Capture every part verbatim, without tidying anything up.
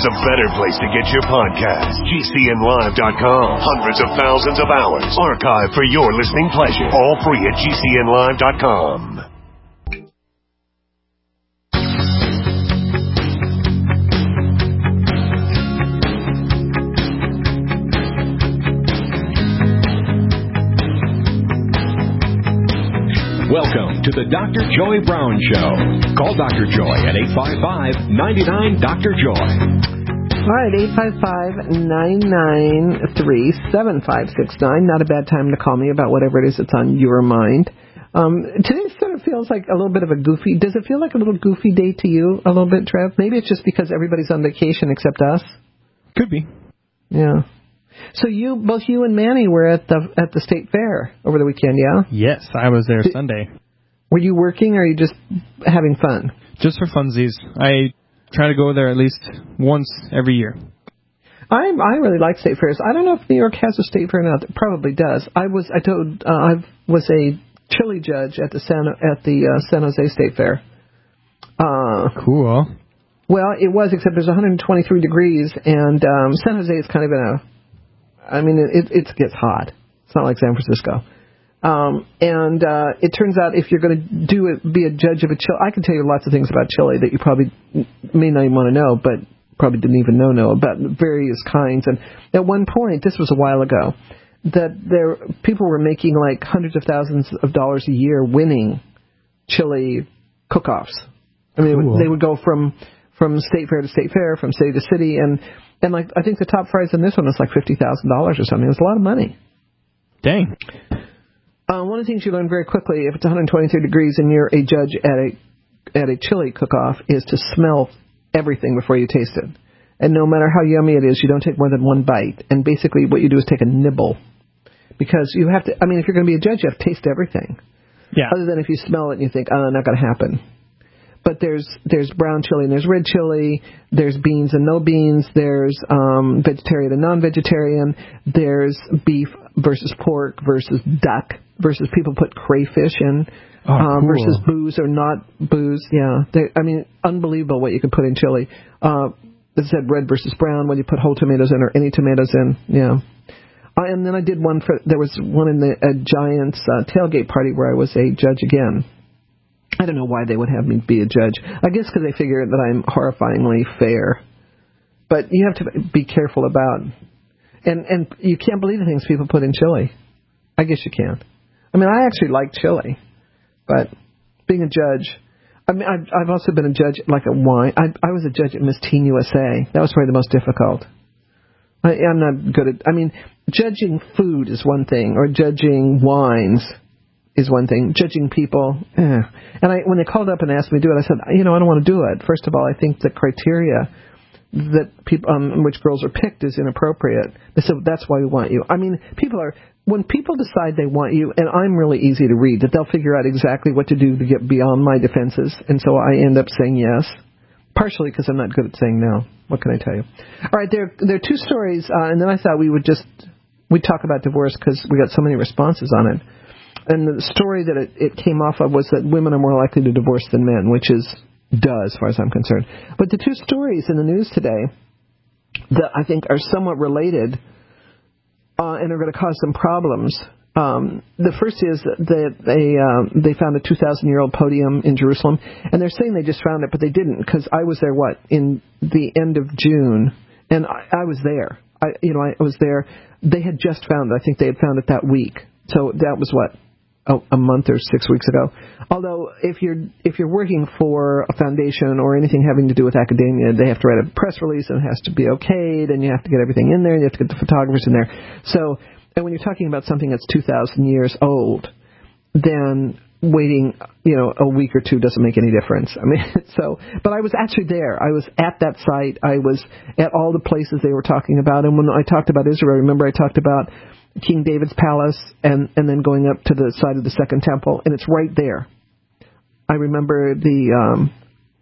there's a better place to get your podcast. G C N live dot com. Hundreds of thousands of hours archived for your listening pleasure. All free at G C N live dot com. Welcome to the Doctor Joy Brown Show. Call Doctor Joy at eight five five, nine nine, Doctor Joy. All right, eight five five, nine nine three, seven five six nine. Not a bad time to call me about whatever it is that's on your mind. Um, today sort of feels like a little bit of a goofy... Does it feel like a little goofy day to you a little bit, Trev? Maybe it's just because everybody's on vacation except us? Could be. Yeah. So you, both you and Manny were at the at the state fair over the weekend, yeah? Yes, I was there Did, Sunday. Were you working, or are you just having fun? Just for funsies. I try to go there at least once every year. I I really like state fairs. I don't know if New York has a state fair or not. It probably does. I was I told uh, I was a chili judge at the San at the uh, San Jose State Fair. Uh, cool. Well, it was, except there's one hundred twenty-three degrees, and um, San Jose is kind of in a. I mean, it, it gets hot. It's not like San Francisco. Um, and uh, it turns out if you're going to do it, be a judge of a chili, I can tell you lots of things about chili that you probably may not even want to know, but probably didn't even know know about various kinds. And at one point, this was a while ago, that there people were making like hundreds of thousands of dollars a year winning chili cook-offs. I mean, cool. They would go from from state fair to state fair, from city to city, and and like I think the top prize in this one was like fifty thousand dollars or something. It was a lot of money. Dang. Uh, one of the things you learn very quickly, if it's one hundred twenty-three degrees and you're a judge at a at a chili cook-off, is to smell everything before you taste it. And no matter how yummy it is, you don't take more than one bite. And basically what you do is take a nibble. Because you have to, I mean, if you're going to be a judge, you have to taste everything. Yeah. Other than if you smell it and you think, oh, not going to happen. But there's there's brown chili and there's red chili, there's beans and no beans, there's um, vegetarian and non-vegetarian, there's beef versus pork versus duck versus people put crayfish in oh, um, cool. versus booze or not booze. Yeah, they, I mean, unbelievable what you can put in chili. Uh, it said red versus brown, when you put whole tomatoes in or any tomatoes in. Yeah. Uh, and then I did one for, there was one in the a Giants uh, tailgate party where I was a judge again. I don't know why they would have me be a judge. I guess because they figure that I'm horrifyingly fair. But you have to be careful about, and and you can't believe the things people put in chili. I guess you can. I mean, I actually like chili, but being a judge, I mean, I've, I've also been a judge at like a wine. I, I was a judge at Miss Teen U S A. That was probably the most difficult. I, I'm not good at, I mean, judging food is one thing, or judging wines is one thing. Judging people, eh. And I, when they called up and asked me to do it, I said, you know, I don't want to do it. First of all, I think the criteria that people, um, which girls are picked is inappropriate. They said, that's why we want you. I mean, people are, when people decide they want you, and I'm really easy to read, that they'll figure out exactly what to do to get beyond my defenses, and so I end up saying yes, partially because I'm not good at saying no. What can I tell you? All right, there, there are two stories, uh, and then I thought we would just, we'd talk about divorce because we got so many responses on it. And the story that it, it came off of was that women are more likely to divorce than men, which is duh as far as I'm concerned. But the two stories in the news today that I think are somewhat related uh, and are going to cause some problems. Um, the first is that they uh, they found a two thousand year old podium in Jerusalem, and they're saying they just found it, but they didn't, because I was there, what, in the end of June, and I, I was there. I, you know, I was there. They had just found it. I think they had found it that week. So that was what? Oh, a month or six weeks ago. Although if you're if you're working for a foundation or anything having to do with academia, they have to write a press release and it has to be okayed, and you have to get everything in there, and you have to get the photographers in there. So, and when you're talking about something that's two thousand years old, then waiting, you know, a week or two doesn't make any difference. I mean, so, but I was actually there. I was at that site. I was at all the places they were talking about. And when I talked about Israel, remember I talked about King David's palace, and, and then going up to the side of the Second Temple, and it's right there. I remember the um,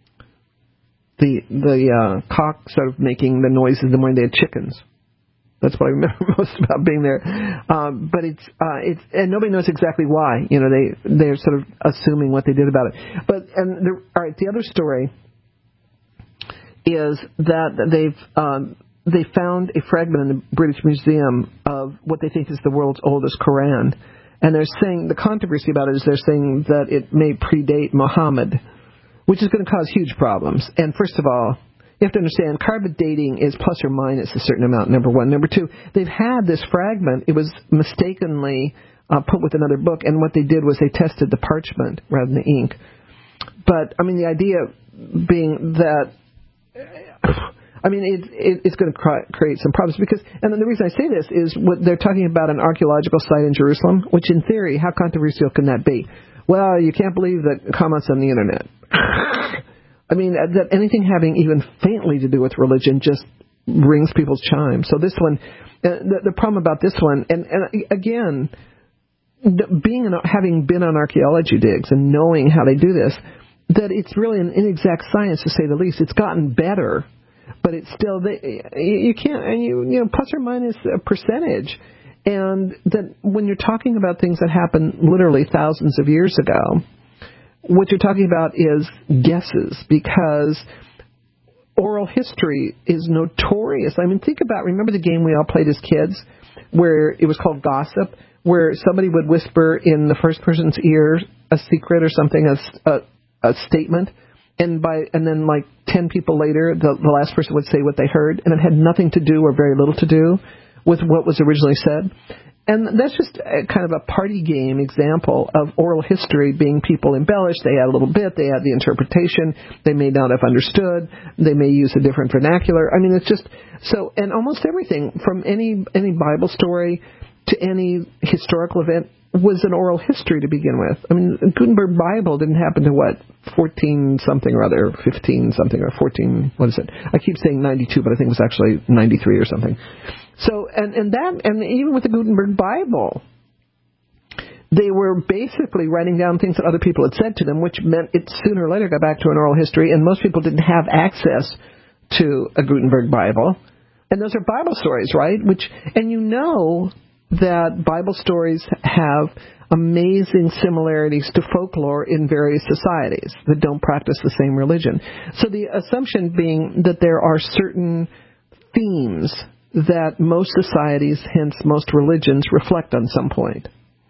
the the uh, cock sort of making the noises the morning they had chickens. That's what I remember most about being there. Um, but it's uh, it's and nobody knows exactly why. You know, they they're sort of assuming what they did about it. But and the, all right, the other story is that they've um, they found a fragment in the British Museum of what they think is the world's oldest Quran. And they're saying, the controversy about it is they're saying that it may predate Muhammad, which is going to cause huge problems. And first of all, you have to understand, carbon dating is plus or minus a certain amount, number one. Number two, they've had this fragment. It was mistakenly uh, put with another book, and what they did was they tested the parchment rather than the ink. But, I mean, the idea being that... I mean, it, it, it's going to cr- create some problems because, and the reason I say this is what they're talking about an archaeological site in Jerusalem, which in theory, how controversial can that be? Well, you can't believe that comments on the internet. I mean, that anything having even faintly to do with religion just rings people's chime. So this one, uh, the, the problem about this one, and, and again, being an, having been on archaeology digs and knowing how they do this, that it's really an inexact science to say the least. It's gotten better. But it's still, you can't, and you, you know, plus or minus a percentage. And that when you're talking about things that happened literally thousands of years ago, what you're talking about is guesses, because oral history is notorious. I mean, think about, remember the game we all played as kids where it was called Gossip, where somebody would whisper in the first person's ear a secret or something, a, a, a statement. And by and then like ten people later, the, the last person would say what they heard, and it had nothing to do or very little to do with what was originally said. And that's just a, kind of a party game example of oral history being people embellished. They add a little bit. They add the interpretation. They may not have understood. They may use a different vernacular. I mean, it's just so. And almost everything from any any Bible story to any historical event was an oral history to begin with. I mean, the Gutenberg Bible didn't happen to what, fourteen something or other, fifteen something or fourteen, what is it? I keep saying ninety-two, but I think it was actually ninety-three or something. So, and, and that, and even with the Gutenberg Bible, they were basically writing down things that other people had said to them, which meant it sooner or later got back to an oral history, and most people didn't have access to a Gutenberg Bible. And those are Bible stories, right? Which, and you know that Bible stories have amazing similarities to folklore in various societies that don't practice the same religion. So the assumption being that there are certain themes that most societies, hence most religions, reflect on some point.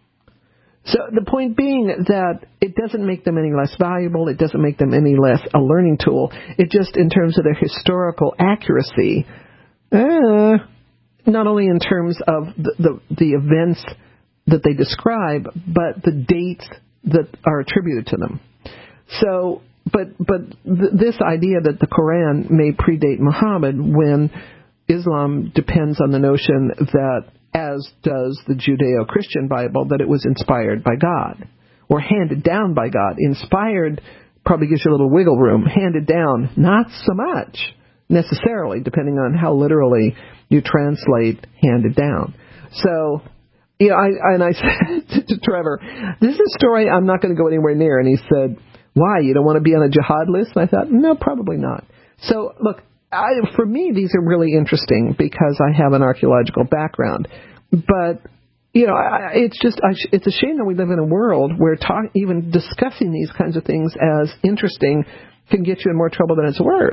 So the point being that it doesn't make them any less valuable, it doesn't make them any less a learning tool. It just, in terms of their historical accuracy, uh, not only in terms of the, the, the events that they describe, but the dates that are attributed to them. So, but but th- this idea that the Quran may predate Muhammad when Islam depends on the notion that, as does the Judeo-Christian Bible, that it was inspired by God or handed down by God. Inspired probably gives you a little wiggle room. Handed down, not so much necessarily, depending on how literally you translate handed down. So, you know, I, and I said to, to Trevor, this is a story I'm not going to go anywhere near. And he said, why? You don't want to be on a jihad list? And I thought, no, probably not. So, look, I, for me, these are really interesting because I have an archaeological background. But, you know, I, it's just, I, it's a shame that we live in a world where talk, even discussing these kinds of things as interesting can get you in more trouble than it's worth.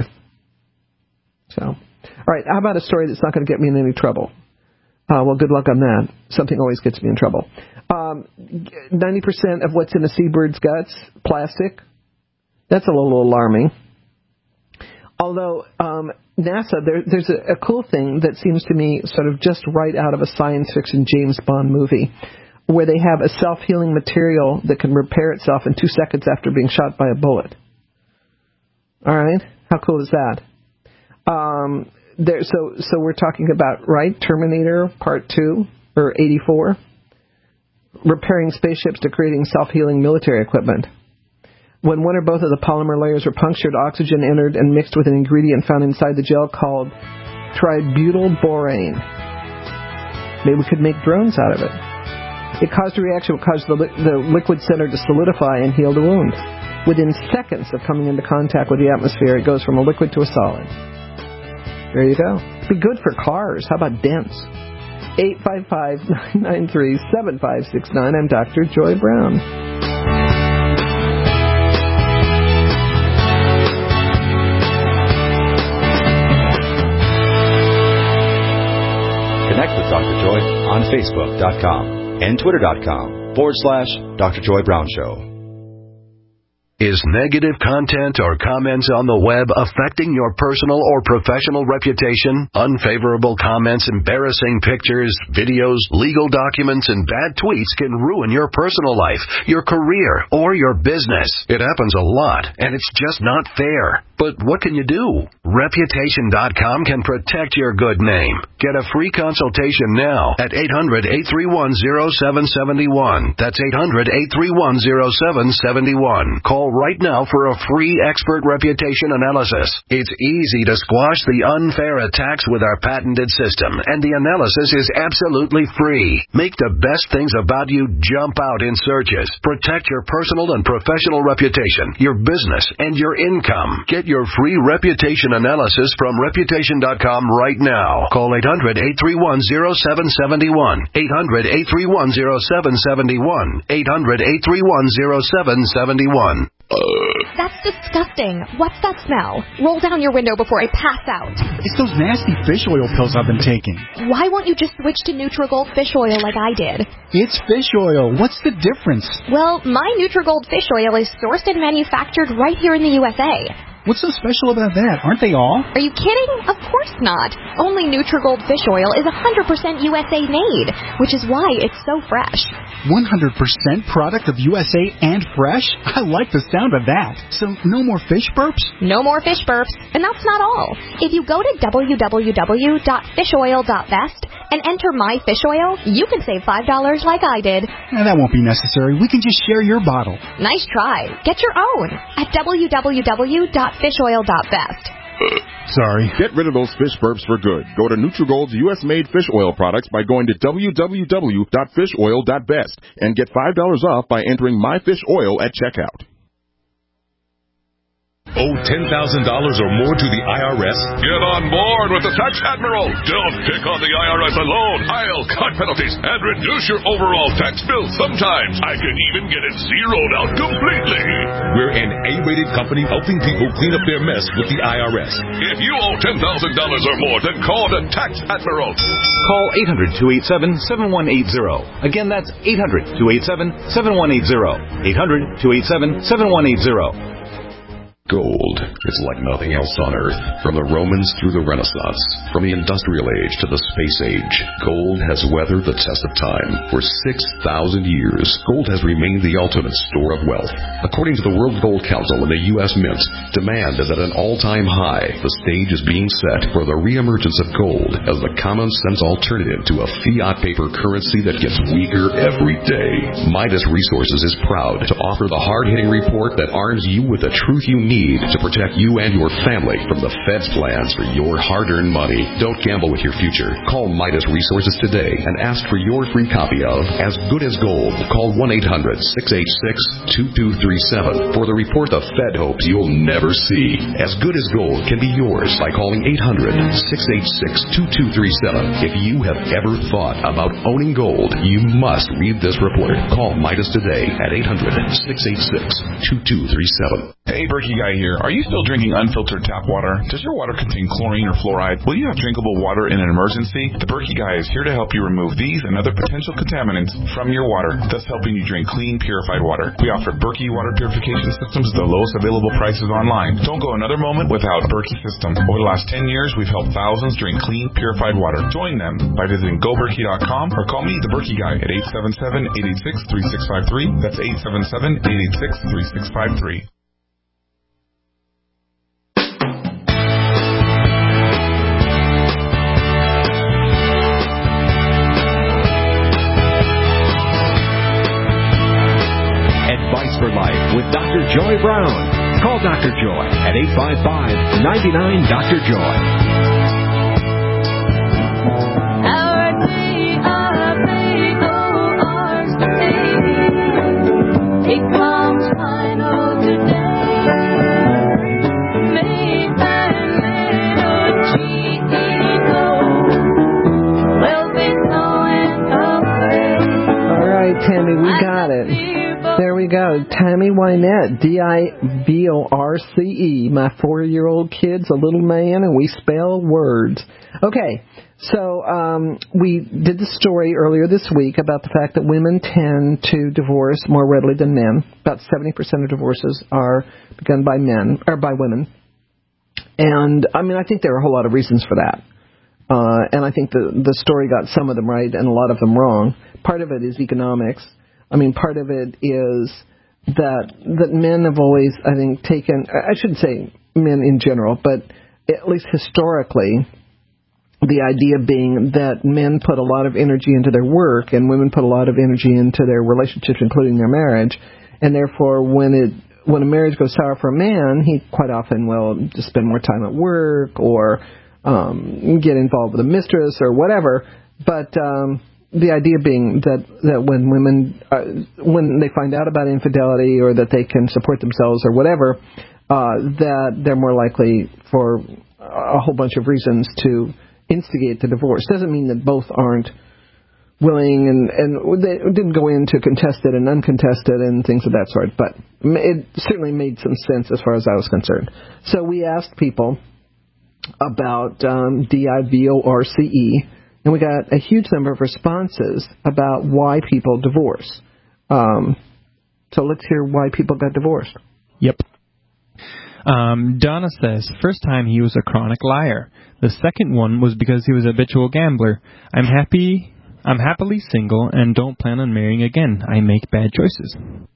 So, all right, how about a story that's not going to get me in any trouble? Uh, well, good luck on that. Something always gets me in trouble. Um, ninety percent of what's in a seabird's guts, plastic. That's a little alarming. Although um, NASA, there, there's a, a cool thing that seems to me sort of just right out of a science fiction James Bond movie, where they have a self-healing material that can repair itself in two seconds after being shot by a bullet. All right? How cool is that? Um, there, so, so we're talking about, right, Terminator Part two, or eighty-four, repairing spaceships to creating self-healing military equipment. When one or both of the polymer layers were punctured, oxygen entered and mixed with an ingredient found inside the gel called tributylborane. Maybe we could make drones out of it. It caused a reaction that caused the, li- the liquid center to solidify and heal the wound. Within seconds of coming into contact with the atmosphere, it goes from a liquid to a solid. There you go. Be good for cars. How about dents? eight five five, nine nine three, seven five six nine. I'm Doctor Joy Brown. Doctor Joy on Facebook.com and Twitter.com forward slash Doctor Joy Brown Show. Is negative content or comments on the web affecting your personal or professional reputation? Unfavorable comments, embarrassing pictures, videos, legal documents, and bad tweets can ruin your personal life, your career, or your business. It happens a lot, and it's just not fair. But what can you do? Reputation dot com can protect your good name. Get a free consultation now at eight hundred, eight three one, zero seven seven one. That's eight hundred, eight three one, zero seven seven one. Call right now for a free expert reputation analysis. It's easy to squash the unfair attacks with our patented system, and the analysis is absolutely free. Make the best things about you jump out in searches. Protect your personal and professional reputation, your business, and your income. Get your free reputation analysis from Reputation dot com right now. Call eight hundred, eight three one, zero seven seven one. eight hundred, eight three one, zero seven seven one. eight hundred, eight three one, zero seven seven one. That's disgusting. What's that smell? Roll down your window before I pass out. It's those nasty fish oil pills I've been taking. Why won't you just switch to Nutrigold fish oil like I did? It's fish oil. What's the difference? Well, my Nutrigold fish oil is sourced and manufactured right here in the U S A. What's so special about that? Aren't they all? Are you kidding? Of course not. Only Nutrigold fish oil is one hundred percent U S A made, which is why it's so fresh. one hundred percent product of U S A and fresh? I like the sound of that. So no more fish burps? No more fish burps. And that's not all. If you go to w w w dot fish oil dot vest and enter my fish oil, you can save five dollars like I did. Eh, that won't be necessary. We can just share your bottle. Nice try. Get your own at w w w dot fish oil dot vest. Sorry. Get rid of those fish burps for good. Go to Nutrigold's U S-made fish oil products by going to w w w dot fish oil dot vest and get five dollars off by entering my fish oil at checkout. Owe ten thousand dollars or more to the I R S? Get on board with the Tax Admiral. Don't pick on the I R S alone. I'll cut penalties and reduce your overall tax bill. Sometimes I can even get it zeroed out completely. We're an A-rated company helping people clean up their mess with the I R S. If you owe ten thousand dollars or more, then call the Tax Admiral. Call eight hundred, two eight seven, seven one eight zero. Again, that's eight hundred, two eight seven, seven one eight zero. eight hundred, two eight seven, seven one eight zero. Gold is like nothing else on Earth. From the Romans through the Renaissance, from the Industrial Age to the Space Age, gold has weathered the test of time. For six thousand years, gold has remained the ultimate store of wealth. According to the World Gold Council and the U S Mint, demand is at an all-time high. The stage is being set for the reemergence of gold as the common-sense alternative to a fiat paper currency that gets weaker every day. Midas Resources is proud to offer the hard-hitting report that arms you with the truth you need to protect you and your family from the Fed's plans for your hard-earned money. Don't gamble with your future. Call Midas Resources today and ask for your free copy of As Good as Gold. Call one eight hundred, six eight six, two two three seven for the report the Fed hopes you'll never see. As Good as Gold can be yours by calling eight hundred, six eight six, two two three seven. If you have ever thought about owning gold, you must read this report. Call Midas today at eight hundred, six eight six, two two three seven. Hey, Berkey Guy here. Are you still drinking unfiltered tap water? Does your water contain chlorine or fluoride? Will you have drinkable water in an emergency? The Berkey Guy is here to help you remove these and other potential contaminants from your water, thus helping you drink clean, purified water. We offer Berkey water purification systems at the lowest available prices online. Don't go another moment without a Berkey system. Over the last ten years, we've helped thousands drink clean, purified water. Join them by visiting go berkey dot com or call me, the Berkey Guy, at eight seven seven, eight eight six, three six five three. That's eight seven seven, eight eight six, three six five three. For Life with Doctor Joy Brown. Call Doctor Joy at eight five five, nine nine, Doctor Joy. All right, Tammy, we got it. There we go. uh, Tammy Wynette, D I V O R C E. My four-year-old kid's a little man, and we spell words. Okay, so um, we did the story earlier this week about the fact that women tend to divorce more readily than men. About seventy percent of divorces are begun by men, or by women. And, I mean, I think there are a whole lot of reasons for that. Uh, and I think the the story got some of them right and a lot of them wrong. Part of it is economics. I mean, part of it is that that men have always, I think, taken, I shouldn't say men in general, but at least historically, the idea being that men put a lot of energy into their work and women put a lot of energy into their relationships, including their marriage. And therefore, when it when a marriage goes sour for a man, he quite often will just spend more time at work or um, get involved with a mistress or whatever. But um, the idea being that, that when women, uh, when they find out about infidelity or that they can support themselves or whatever, uh, that they're more likely for a whole bunch of reasons to instigate the divorce. Doesn't mean that both aren't willing and, and they didn't go into contested and uncontested and things of that sort, but it certainly made some sense as far as I was concerned. So we asked people about um, D I V O R C E, and we got a huge number of responses about why people divorce. Um, so let's hear why people got divorced. Yep. Um, Donna says, first time he was a chronic liar. The second one was because he was a habitual gambler. I'm happy... I'm happily single and don't plan on marrying again. I make bad choices.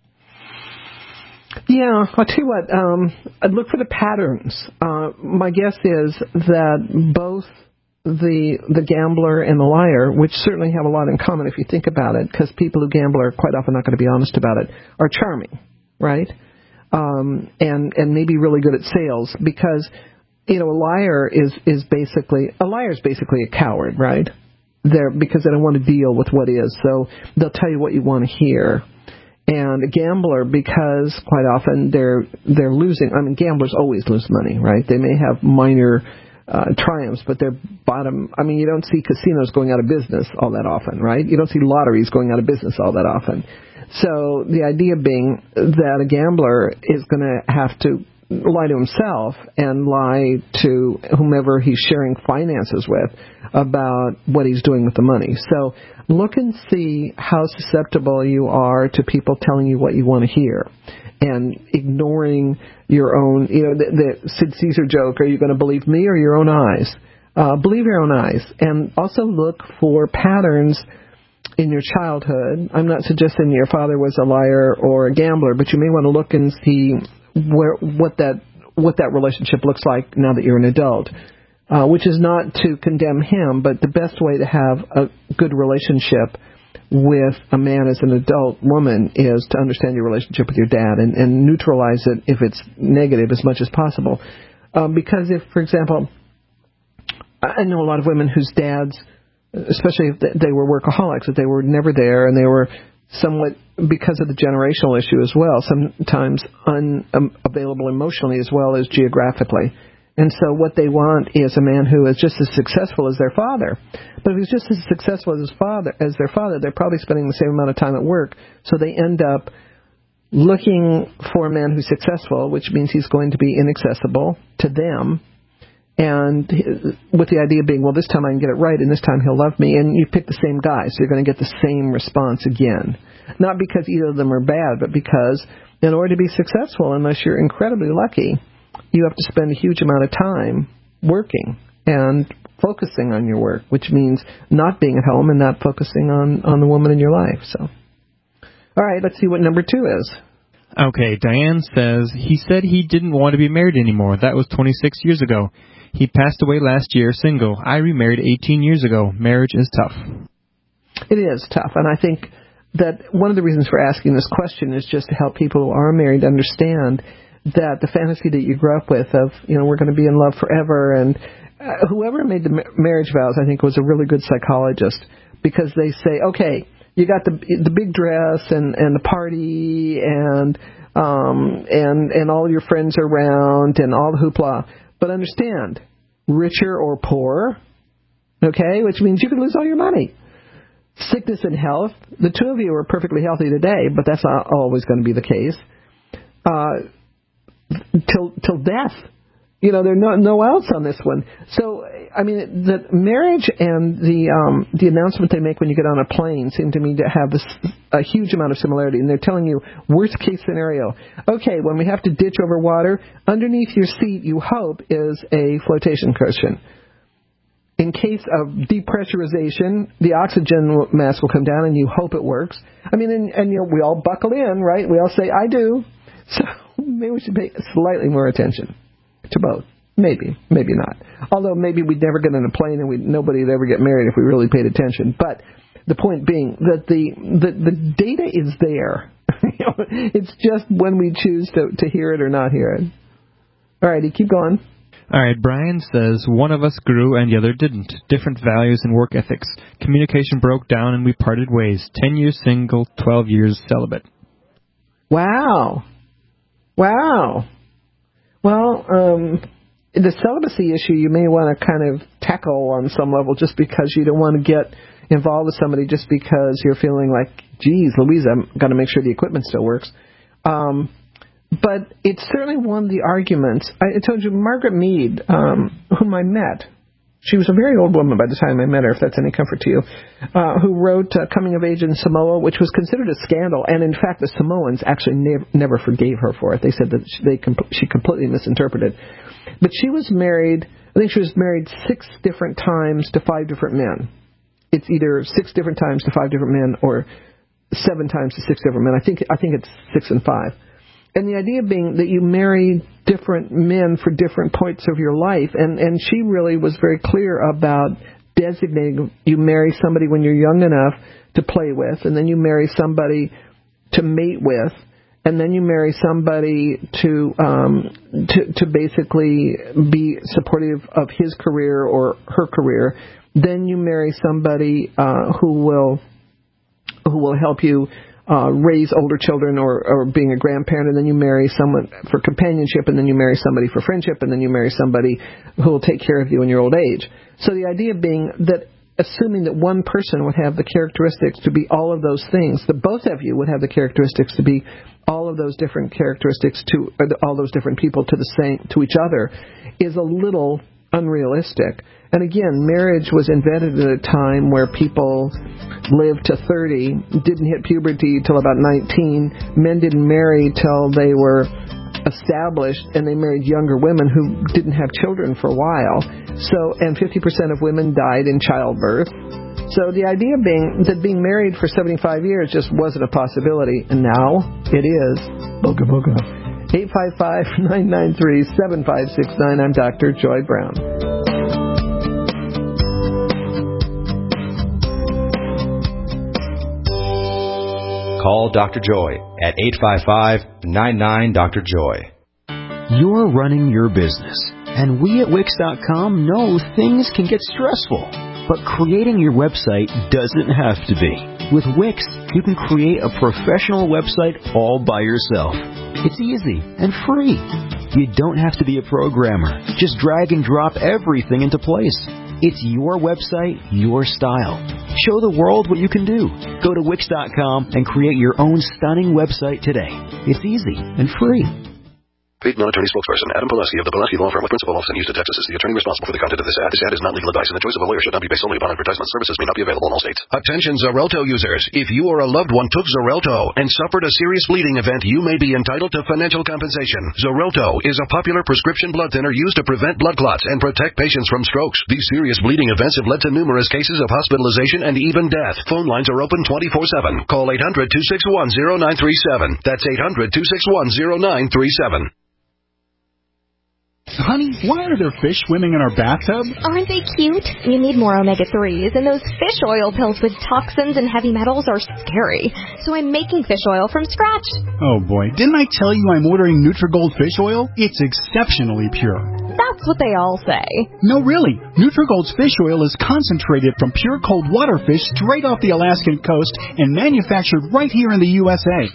Yeah, I'll tell you what, um, I'd look for the patterns. Uh, my guess is that both the the gambler and the liar, which certainly have a lot in common if you think about it, because people who gamble are quite often not going to be honest about it, are charming, right? Um, and, and maybe really good at sales because, you know, a liar is, is basically, a liar is basically a coward, right? They're, because they don't want to deal with what is, so they'll tell you what you want to hear. And a gambler, because quite often they're they're losing. I mean, gamblers always lose money, right? They may have minor uh, triumphs, but they're bottom. I mean, you don't see casinos going out of business all that often, right? You don't see lotteries going out of business all that often. So the idea being that a gambler is going to have to lie to himself and lie to whomever he's sharing finances with about what he's doing with the money. So look and see how susceptible you are to people telling you what you want to hear and ignoring your own, you know, the, the Sid Caesar joke, are you going to believe me or your own eyes? Uh, believe your own eyes. And also look for patterns in your childhood. I'm not suggesting your father was a liar or a gambler, but you may want to look and see where what that what that relationship looks like now that you're an adult, uh, which is not to condemn him, but the best way to have a good relationship with a man as an adult woman is to understand your relationship with your dad and, and neutralize it if it's negative as much as possible. Um, because if, for example, I know a lot of women whose dads, especially if they were workaholics, that they were never there and they were somewhat, because of the generational issue as well, sometimes unavailable emotionally as well as geographically. And so what they want is a man who is just as successful as their father. But if he's just as successful as his father, as their father, they're probably spending the same amount of time at work. So they end up looking for a man who's successful, which means he's going to be inaccessible to them. And with the idea being, well, this time I can get it right, and this time he'll love me. And you pick the same guy, so you're going to get the same response again. Not because either of them are bad, but because in order to be successful, unless you're incredibly lucky, you have to spend a huge amount of time working and focusing on your work, which means not being at home and not focusing on, on the woman in your life. So, all right, let's see what number two is. Okay, Diane says, he said he didn't want to be married anymore. That was twenty-six years ago. He passed away last year, single. I remarried eighteen years ago. Marriage is tough. It is tough, and I think that one of the reasons for asking this question is just to help people who are married understand that the fantasy that you grew up with of, you know, we're going to be in love forever, and uh, whoever made the marriage vows, I think, was a really good psychologist, because they say, okay, you got the the big dress and, and the party and um and and all your friends are around and all the hoopla, but understand, richer or poor, okay, which means you could lose all your money. sickness and health. The two of you are perfectly healthy today, but that's not always going to be the case. Uh, till till death. You know, there's no no else on this one. So, I mean, the marriage and the um, the announcement they make when you get on a plane seem to me to have this a huge amount of similarity. And they're telling you, worst case scenario. Okay, when we have to ditch over water, underneath your seat, you hope, is a flotation cushion. In case of depressurization, the oxygen mask will come down, and you hope it works. I mean, and, and you know, we all buckle in, right? We all say, I do. So maybe we should pay slightly more attention to both. Maybe, maybe not. Although maybe we'd never get on a plane and we nobody would ever get married if we really paid attention. But the point being that the the, the data is there. You know, it's just when we choose to, to hear it or not hear it. All righty, keep going. All right, Brian says, one of us grew and the other didn't. Different values and work ethics. Communication broke down and we parted ways. Ten years single, twelve years celibate. Wow. Wow. Well, um, the celibacy issue you may want to kind of tackle on some level just because you don't want to get involved with somebody just because you're feeling like, geez, Louise, I'm going to make sure the equipment still works. Um, but it's certainly one of the arguments. I told you, Margaret Mead, um, whom I met, she was a very old woman by the time I met her, if that's any comfort to you, uh, who wrote uh, Coming of Age in Samoa, which was considered a scandal. And, in fact, the Samoans actually ne- never forgave her for it. They said that she, they com- she completely misinterpreted. But she was married, I think she was married six different times to five different men. It's either six different times to five different men or seven times to six different men. I think I think it's six and five. And the idea being that you marry different men for different points of your life. And, and she really was very clear about designating you marry somebody when you're young enough to play with, and then you marry somebody to mate with, and then you marry somebody to um, to, to basically be supportive of his career or her career. Then you marry somebody uh, who will who will help you Uh, raise older children or, or being a grandparent, and then you marry someone for companionship, and then you marry somebody for friendship, and then you marry somebody who will take care of you in your old age. So the idea being that assuming that one person would have the characteristics to be all of those things, that both of you would have the characteristics to be all of those different characteristics to or the, all those different people to the same to each other, is a little unrealistic. And again, marriage was invented at a time where people lived to thirty, didn't hit puberty till about nineteen. Men didn't marry till they were established, and they married younger women who didn't have children for a while. So, and fifty percent of women died in childbirth. So the idea being that being married for seventy-five years just wasn't a possibility, and now it is. Boga boga. eight five five, nine nine three, seven five six nine. I'm Doctor Joy Brown. Call Doctor Joy at eight five five, nine nine, Doctor Joy. You're running your business, and we at Wix dot com know things can get stressful. But creating your website doesn't have to be. With Wix, you can create a professional website all by yourself. It's easy and free. You don't have to be a programmer. Just drag and drop everything into place. It's your website, your style. Show the world what you can do. Go to Wix dot com and create your own stunning website today. It's easy and free. Paid non-attorney spokesperson Adam Pileski of the Pileski Law Firm with principal office in Houston, Texas is the attorney responsible for the content of this ad. This ad is not legal advice, and the choice of a lawyer should not be based solely upon advertisement. Services may not be available in all states. Attention Xarelto users. If you or a loved one took Xarelto and suffered a serious bleeding event, you may be entitled to financial compensation. Xarelto is a popular prescription blood thinner used to prevent blood clots and protect patients from strokes. These serious bleeding events have led to numerous cases of hospitalization and even death. Phone lines are open twenty-four seven. Call eight hundred, two six one, zero nine three seven. That's eight hundred, two six one, zero nine three seven. Honey, why are there fish swimming in our bathtub? Aren't they cute? You need more omega threes, and those fish oil pills with toxins and heavy metals are scary. So I'm making fish oil from scratch. Oh boy, didn't I tell you I'm ordering Nutrigold fish oil? It's exceptionally pure. That's what they all say. No, really. Nutrigold's fish oil is concentrated from pure cold water fish straight off the Alaskan coast and manufactured right here in the U S A. Well,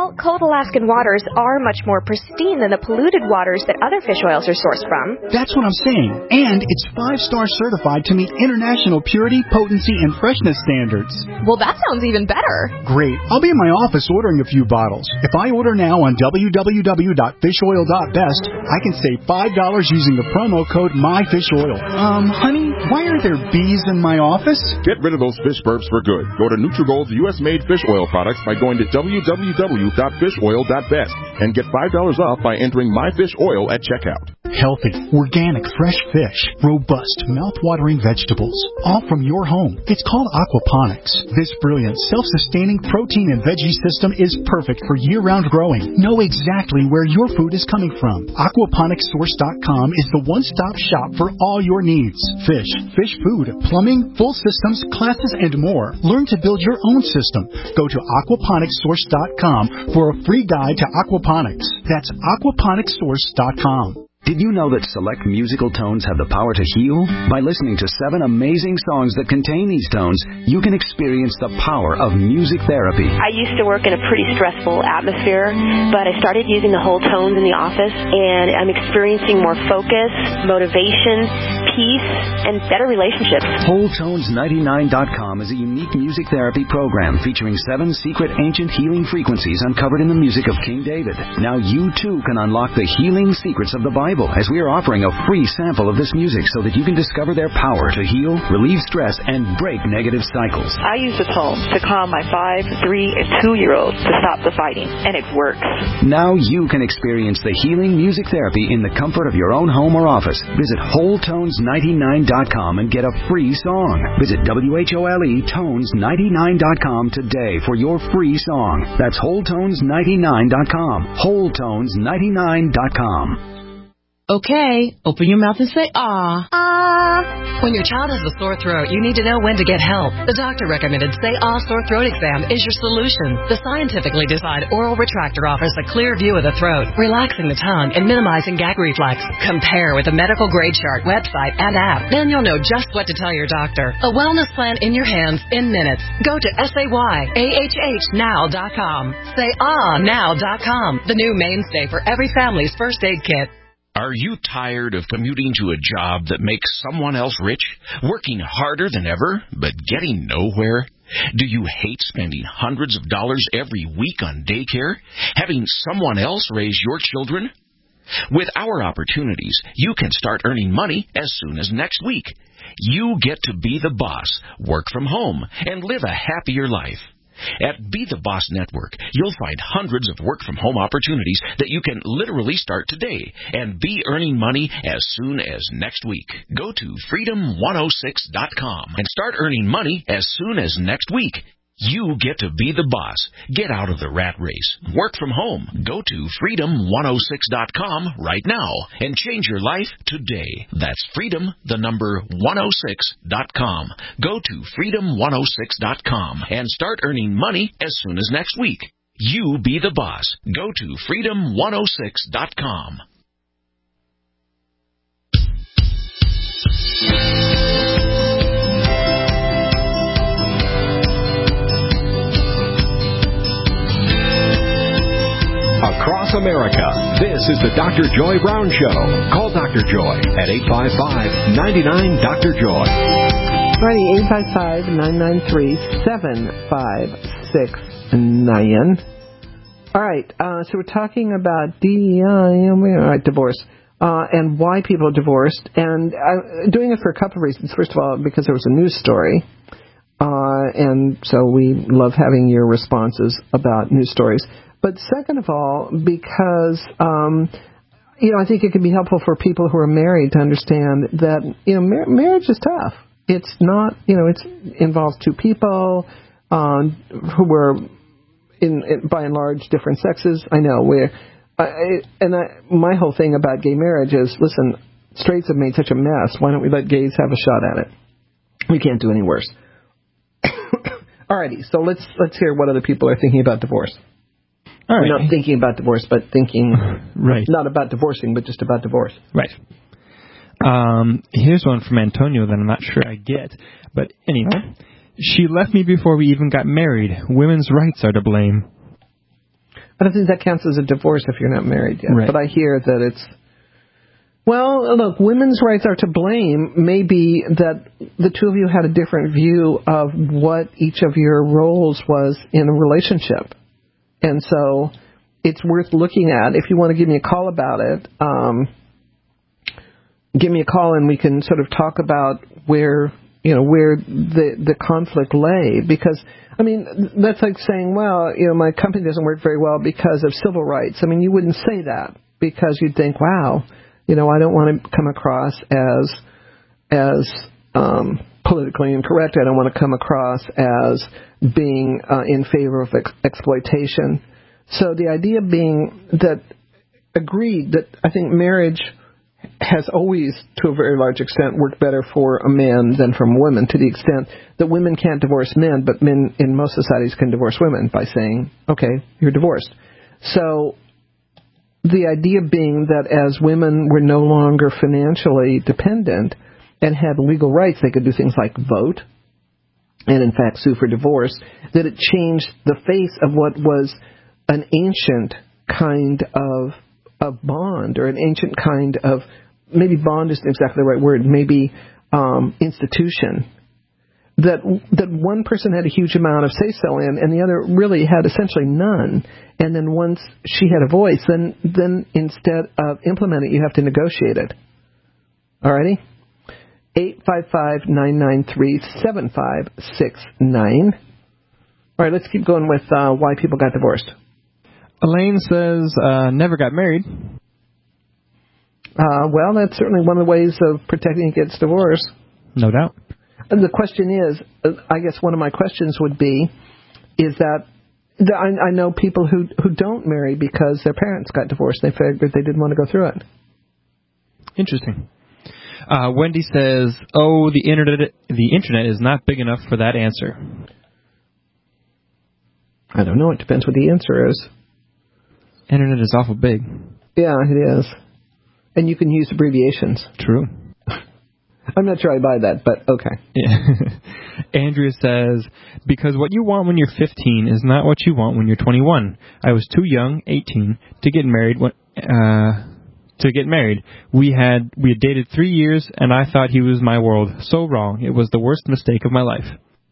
Well, cold Alaskan waters are much more pristine than the polluted waters that other fish oils are sourced from. That's what I'm saying. And it's five-star certified to meet international purity, potency, and freshness standards. Well, that sounds even better. Great. I'll be in my office ordering a few bottles. If I order now on w w w dot fish oil dot best, I can save five dollars using the promo code MyFishOil. Um, honey, why are there bees in my office? Get rid of those fish burps for good. Go to NutriGold's U S made fish oil products by going to w w w dot fish oil dot best and get five dollars off by entering MyFishOil at checkout. Healthy, organic, fresh fish, robust, mouth-watering vegetables, all from your home. It's called aquaponics. This brilliant, self-sustaining protein and veggie system is perfect for year-round growing. Know exactly where your food is coming from. aquaponics source dot com is the one-stop shop for all your needs. Fish, fish food, plumbing, full systems, classes, and more. Learn to build your own system. Go to aquaponics source dot com for a free guide to aquaponics. That's aquaponics source dot com. Did you know that select musical tones have the power to heal? By listening to seven amazing songs that contain these tones, you can experience the power of music therapy. I used to work in a pretty stressful atmosphere, but I started using the whole tones in the office, and I'm experiencing more focus, motivation, peace, and better relationships. Whole Tones ninety-nine dot com is a unique music therapy program featuring seven secret ancient healing frequencies uncovered in the music of King David. Now you too can unlock the healing secrets of the Bible, as we are offering a free sample of this music so that you can discover their power to heal, relieve stress, and break negative cycles. I use the tones to calm my five, three, and two-year-olds to stop the fighting, and it works. Now you can experience the healing music therapy in the comfort of your own home or office. Visit Whole Tones ninety-nine dot com and get a free song. Visit W H O L E Tones ninety-nine dot com today for your free song. That's Whole Tones ninety-nine dot com. Whole Tones ninety-nine dot com. Okay, open your mouth and say ah. Ah. When your child has a sore throat, you need to know when to get help. The doctor recommended Say Ah Sore Throat Exam is your solution. The scientifically designed oral retractor offers a clear view of the throat, relaxing the tongue and minimizing gag reflex. Compare with the medical grade chart website and app. Then you'll know just what to tell your doctor. A wellness plan in your hands in minutes. Go to S A Y A H H now dot com. Say Ah now dot com, the new mainstay for every family's first aid kit. Are you tired of commuting to a job that makes someone else rich, working harder than ever, but getting nowhere? Do you hate spending hundreds of dollars every week on daycare, having someone else raise your children? With our opportunities, you can start earning money as soon as next week. You get to be the boss, work from home, and live a happier life. At Be the Boss Network, you'll find hundreds of work-from-home opportunities that you can literally start today and be earning money as soon as next week. Go to freedom one oh six dot com and start earning money as soon as next week. You get to be the boss. Get out of the rat race. Work from home. Go to freedom one oh six dot com right now and change your life today. That's freedom, the number one oh six dot com. Go to freedom one oh six dot com and start earning money as soon as next week. You be the boss. Go to freedom one oh six dot com. Across America, this is the Doctor Joy Brown Show. Call Doctor Joy at eight five five, nine nine, Doctor Joy. Righty, eight five five, nine nine three, seven five six nine. All right, uh, so we're talking about D E I, all right, divorce, uh, and why people are divorced. And I'm doing it for a couple of reasons. First of all, because there was a news story. Uh, and so we love having your responses about news stories. But second of all, because, um, you know, I think it can be helpful for people who are married to understand that, you know, mar- marriage is tough. It's not, you know, it's involves two people um, who were, in, in by and large, different sexes. I know. We're, I, and I, my whole thing about gay marriage is, listen, straights have made such a mess. Why don't we let gays have a shot at it? We can't do any worse. Alrighty, so let's let's hear what other people are thinking about divorce. All right. Not thinking about divorce, but thinking right. not about divorcing, but just about divorce. Right. Um, here's one from Antonio that I'm not sure I get. But anyway, she left me before we even got married. Women's rights are to blame. I don't think that counts as a divorce if you're not married yet. Right. But I hear that it's, well, look, women's rights are to blame. Maybe that the two of you had a different view of what each of your roles was in a relationship. And so it's worth looking at. If you want to give me a call about it, um, give me a call and we can sort of talk about where, you know, where the, the conflict lay. Because, I mean, that's like saying, well, you know, my company doesn't work very well because of civil rights. I mean, you wouldn't say that because you'd think, wow, you know, I don't want to come across as as um, politically incorrect. I don't want to come across as being uh, in favor of ex- exploitation. So the idea being that agreed that I think marriage has always, to a very large extent, worked better for a man than from women, to the extent that women can't divorce men, but men in most societies can divorce women by saying, okay, you're divorced. So the idea being that as women were no longer financially dependent and had legal rights, they could do things like vote and, in fact, sue for divorce, that it changed the face of what was an ancient kind of, of bond, or an ancient kind of, maybe bond isn't exactly the right word, maybe um, institution, that that one person had a huge amount of say-so in, and the other really had essentially none. And then once she had a voice, then then instead of implement it, you have to negotiate it. All righty? eight five five, nine nine three, seven five six nine. All right, let's keep going with uh, why people got divorced. Elaine says, uh, never got married. Uh, well, that's certainly one of the ways of protecting against divorce. No doubt. And the question is, I guess one of my questions would be, is that I, I know people who who don't marry because their parents got divorced. They figured they didn't want to go through it. Interesting. Uh, Wendy says, oh, the internet, the internet is not big enough for that answer. I don't know. It depends what the answer is. Internet is awful big. Yeah, it is. And you can use abbreviations. True. I'm not sure I buy that, but okay. Yeah. Andrea says, because what you want when you're fifteen is not what you want when you're twenty-one. I was too young, eighteen, to get married. When, uh, to get married. We had we had dated three years, and I thought he was my world. So wrong. It was the worst mistake of my life.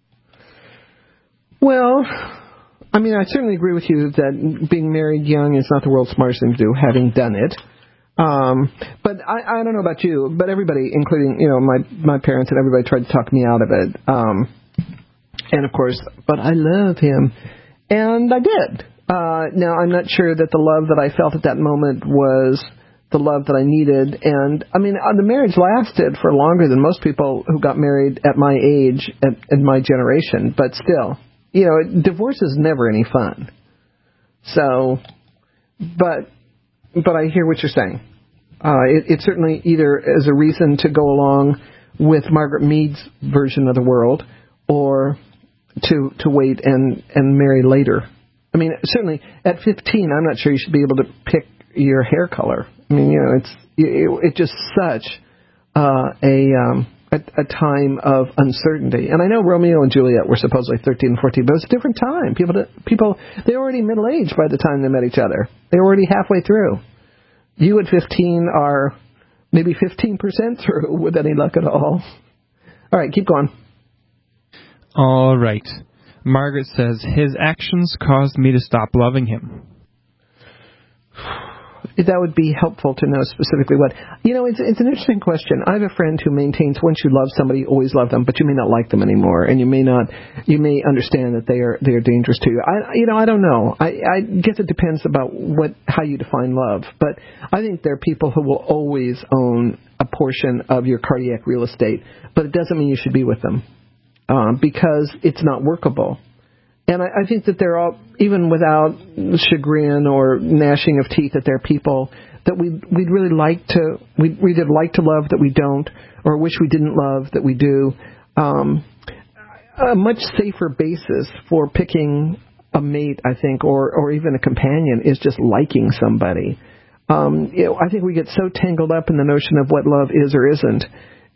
Well, I mean, I certainly agree with you that being married young is not the world's smartest thing to do, having done it. Um, but I, I don't know about you, but everybody, including, you know, my, my parents and everybody tried to talk me out of it. Um, and of course, but I love him. And I did. Uh, now I'm not sure that the love that I felt at that moment was the love that I needed. And I mean, uh, the marriage lasted for longer than most people who got married at my age and in my generation. But still, you know, divorce is never any fun. So, but, but I hear what you're saying. Uh, it, it certainly either is a reason to go along with Margaret Mead's version of the world, or to to wait and, and marry later. I mean, certainly at fifteen, I'm not sure you should be able to pick your hair color. I mean, you know, it's it, it's just such uh, a, um, a a time of uncertainty. And I know Romeo and Juliet were supposedly thirteen and fourteen, but it was a different time. People people they were already middle aged by the time they met each other. They were already halfway through. You at fifteen are maybe fifteen percent through with any luck at all. All right, keep going. All right. Margaret says, his actions caused me to stop loving him. That would be helpful to know specifically what. You know, it's it's an interesting question. I have a friend who maintains once you love somebody, you always love them, but you may not like them anymore, and you may not, you may understand that they are they are dangerous to you. I you know I don't know. I, I guess it depends about what how you define love, but I think there are people who will always own a portion of your cardiac real estate, but it doesn't mean you should be with them um, because it's not workable. And I, I think that there are, even without chagrin or gnashing of teeth, that there are people that we we'd really like to, we'd, we'd like to love that we don't, or wish we didn't love that we do. Um, a much safer basis for picking a mate, I think, or, or even a companion is just liking somebody. Um, you know, I think we get so tangled up in the notion of what love is or isn't.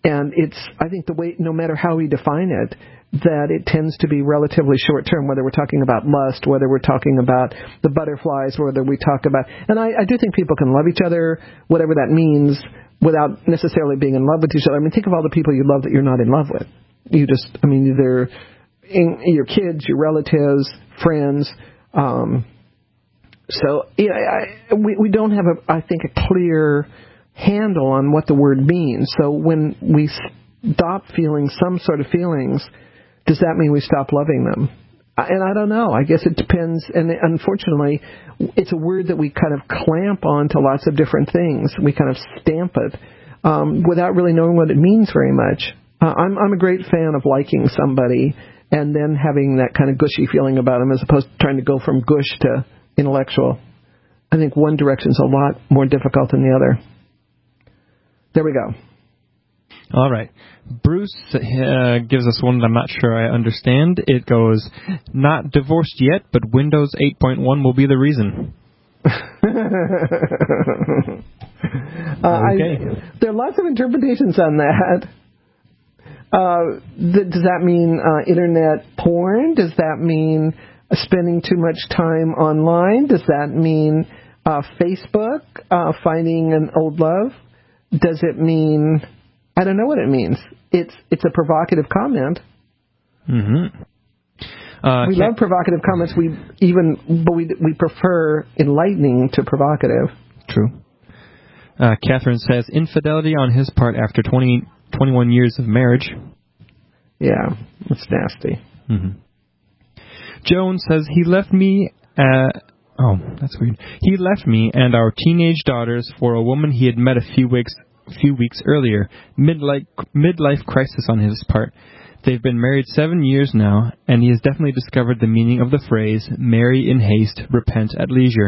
And it's, I think the way, no matter how we define it, that it tends to be relatively short term, whether we're talking about lust, whether we're talking about the butterflies, whether we talk about, and I, I do think people can love each other, whatever that means, without necessarily being in love with each other. I mean, think of all the people you love that you're not in love with. You just, I mean, they're in, your kids, your relatives, friends. Um, so, yeah, I, we, we don't have, a, I think, a clear handle on what the word means. So when we stop feeling some sort of feelings, does that mean we stop loving them? And I don't know. I guess it depends. And unfortunately, it's a word that we kind of clamp on to lots of different things. We kind of stamp it um, without really knowing what it means very much. Uh, I'm, I'm a great fan of liking somebody and then having that kind of gushy feeling about them as opposed to trying to go from gush to intellectual. I think one direction is a lot more difficult than the other. There we go. All right. Bruce uh, gives us one that I'm not sure I understand. It goes, not divorced yet, but Windows eight point one will be the reason. uh, okay. I, there are lots of interpretations on that. Uh, th- does that mean uh, internet porn? Does that mean spending too much time online? Does that mean uh, Facebook, uh, finding an old love? Does it mean... I don't know what it means. It's it's a provocative comment. Mm-hmm. Uh, we love provocative comments. We even, but we we prefer enlightening to provocative. True. Uh, Catherine says infidelity on his part after twenty, twenty-one years of marriage. Yeah, it's nasty. Mm-hmm. Joan says he left me. Uh, oh, that's weird. He left me and our teenage daughters for a woman he had met a few weeks. few weeks earlier. Midlife, midlife crisis on his part. They've been married seven years now, and he has definitely discovered the meaning of the phrase, marry in haste, repent at leisure.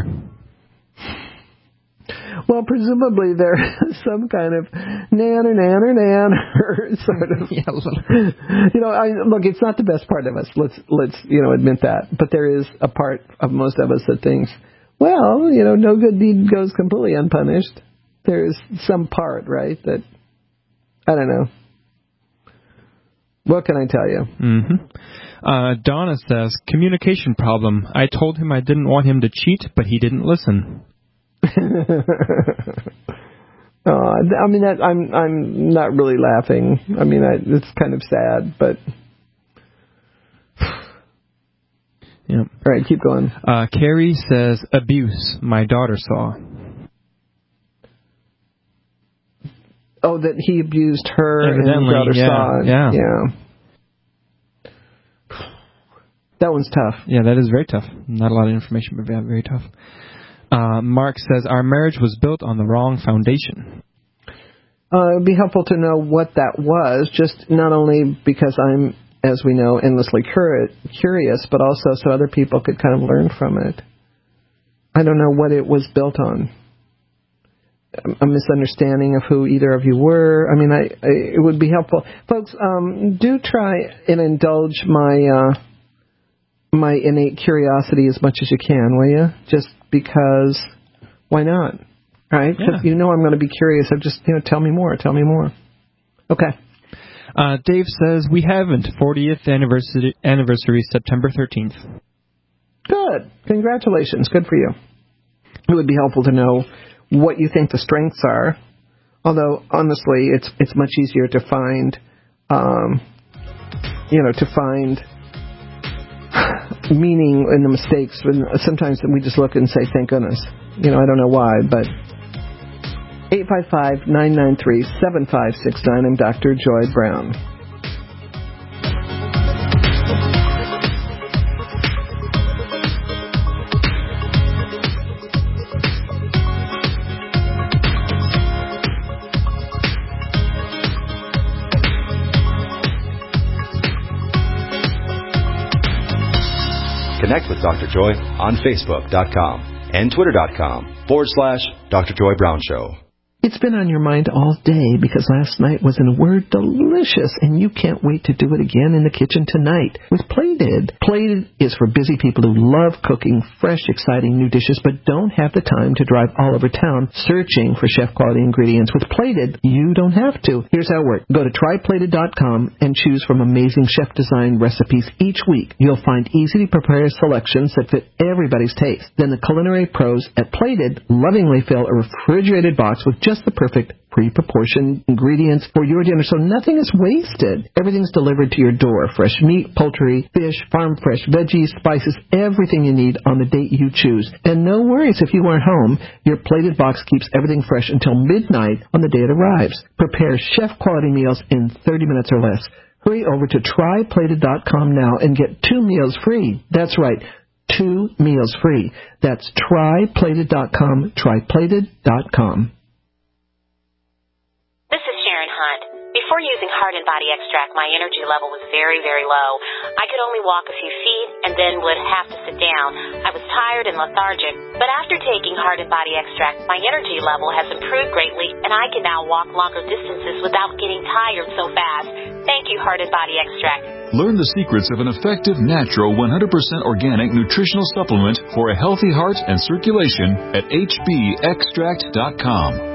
Well, presumably there is some kind of nan or nan or nan or sort of, yeah, you know, I, look, it's not the best part of us. Let's, let's, you know, admit that. But there is a part of most of us that thinks, well, you know, no good deed goes completely unpunished. There's some part, right, that, I don't know. What can I tell you? Mm-hmm. Uh, Donna says, communication problem. I told him I didn't want him to cheat, but he didn't listen. oh, I mean, that, I'm I'm not really laughing. I mean, I, it's kind of sad, but... yeah. All right, keep going. Uh, Carrie says, abuse. My daughter saw. Oh, that he abused her Evidently, and his daughter yeah, saw it. Yeah. yeah. That one's tough. Yeah, that is very tough. Not a lot of information, but very tough. Uh, Mark says, our marriage was built on the wrong foundation. Uh, it would be helpful to know what that was, just not only because I'm, as we know, endlessly cur- curious, but also so other people could kind of learn from it. I don't know what it was built on. A misunderstanding of who either of you were. I mean, I, I it would be helpful, folks. Um, do try and indulge my uh, my innate curiosity as much as you can, will you? Just because, why not? Right? Because yeah. you know I'm going to be curious. I just, you know, tell me more. Tell me more. Okay. Uh, Dave says we haven't. fortieth anniversary anniversary September thirteenth. Good. Congratulations. Good for you. It would be helpful to know what you think the strengths are. Although, honestly, it's it's much easier to find, um, you know, to find meaning in the mistakes. When sometimes we just look and say, thank goodness. You know, I don't know why, but eight five five, nine nine three, seven five six nine. I'm Doctor Joy Brown. Connect with Doctor Joy on Facebook dot com and Twitter dot com forward slash Doctor Joy Brown Show. It's been on your mind all day because last night was, in a word, delicious, and you can't wait to do it again in the kitchen tonight with Plated. Plated is for busy people who love cooking fresh, exciting new dishes but don't have the time to drive all over town searching for chef-quality ingredients. With Plated, you don't have to. Here's how it works. Go to try plated dot com and choose from amazing chef-designed recipes each week. You'll find easy-to-prepare selections that fit everybody's taste. Then the culinary pros at Plated lovingly fill a refrigerated box with just the perfect pre-proportioned ingredients for your dinner, so nothing is wasted. Everything's delivered to your door. Fresh meat, poultry, fish, farm fresh veggies, spices, everything you need on the date you choose. And no worries if you aren't home. Your Plated box keeps everything fresh until midnight on the day it arrives. Prepare chef-quality meals in thirty minutes or less. Hurry over to try plated dot com now and get two meals free. That's right, two meals free. That's try plated dot com, try plated dot com. This is Sharon Hunt. Before using Heart and Body Extract, my energy level was very, very low. I could only walk a few feet and then would have to sit down. I was tired and lethargic. But after taking Heart and Body Extract, my energy level has improved greatly, and I can now walk longer distances without getting tired so fast. Thank you, Heart and Body Extract. Learn the secrets of an effective, natural, one hundred percent organic nutritional supplement for a healthy heart and circulation at H B extract dot com.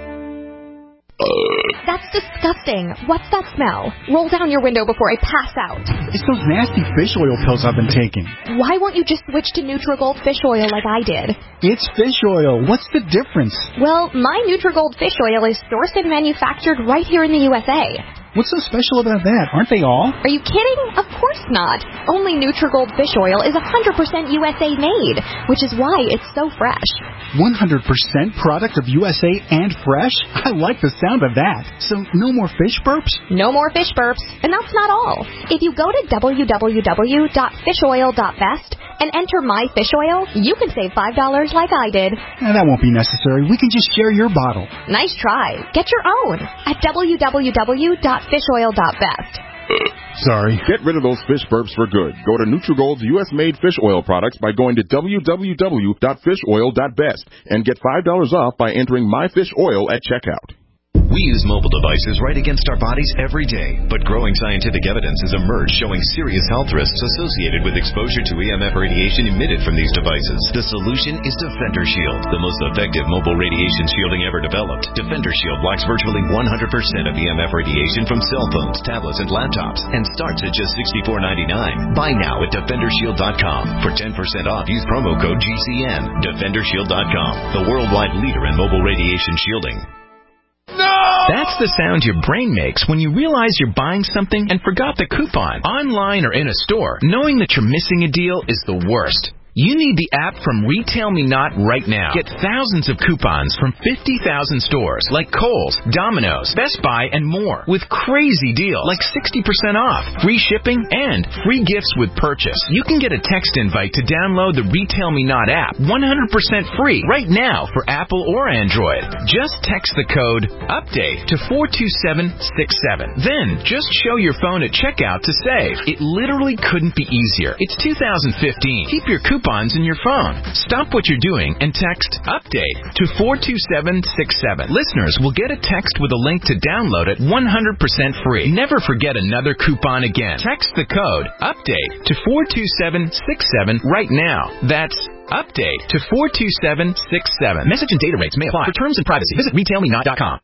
That's disgusting. What's that smell? Roll down your window before I pass out. It's those nasty fish oil pills I've been taking. Why won't you just switch to Nutrigold fish oil like I did? It's fish oil. What's the difference? Well, my Nutrigold fish oil is sourced and manufactured right here in the U S A. What's so special about that? Aren't they all? Are you kidding? Of course not. Only Nutrigold fish oil is one hundred percent U S A made, which is why it's so fresh. one hundred percent product of U S A and fresh? I like the sound of that. So no more fish burps? No more fish burps. And that's not all. If you go to w w w dot fish oil dot best and enter my fish oil, you can save five dollars like I did. Eh, that won't be necessary. We can just share your bottle. Nice try. Get your own at w w w dot fish oil dot best. Sorry. Get rid of those fish burps for good. Go to Nutrigold's U S-made fish oil products by going to w w w dot fish oil dot best and get five dollars off by entering my fish oil at checkout. We use mobile devices right against our bodies every day, but growing scientific evidence has emerged showing serious health risks associated with exposure to E M F radiation emitted from these devices. The solution is Defender Shield, the most effective mobile radiation shielding ever developed. Defender Shield blocks virtually one hundred percent of E M F radiation from cell phones, tablets, and laptops, and starts at just sixty-four ninety-nine. Buy now at defender shield dot com. For ten percent off, use promo code G C N. defender shield dot com, the worldwide leader in mobile radiation shielding. No! That's the sound your brain makes when you realize you're buying something and forgot the coupon. Online or in a store, knowing that you're missing a deal is the worst. You need the app from Retail Me Not right now. Get thousands of coupons from fifty thousand stores like Kohl's, Domino's, Best Buy, and more with crazy deals like sixty percent off, free shipping, and free gifts with purchase. You can get a text invite to download the Retail Me Not app one hundred percent free right now for Apple or Android. Just text the code UPDATE to four two seven six seven. Then just show your phone at checkout to save. It literally couldn't be easier. It's two thousand fifteen. Keep your coupons in your phone. Stop what you're doing and text UPDATE to four two seven six seven. Listeners will get a text with a link to download it one hundred percent free. Never forget another coupon again. Text the code UPDATE to four two seven six seven right now. That's UPDATE to four two seven six seven. Message and data rates may apply. For terms and privacy, visit retail me not dot com.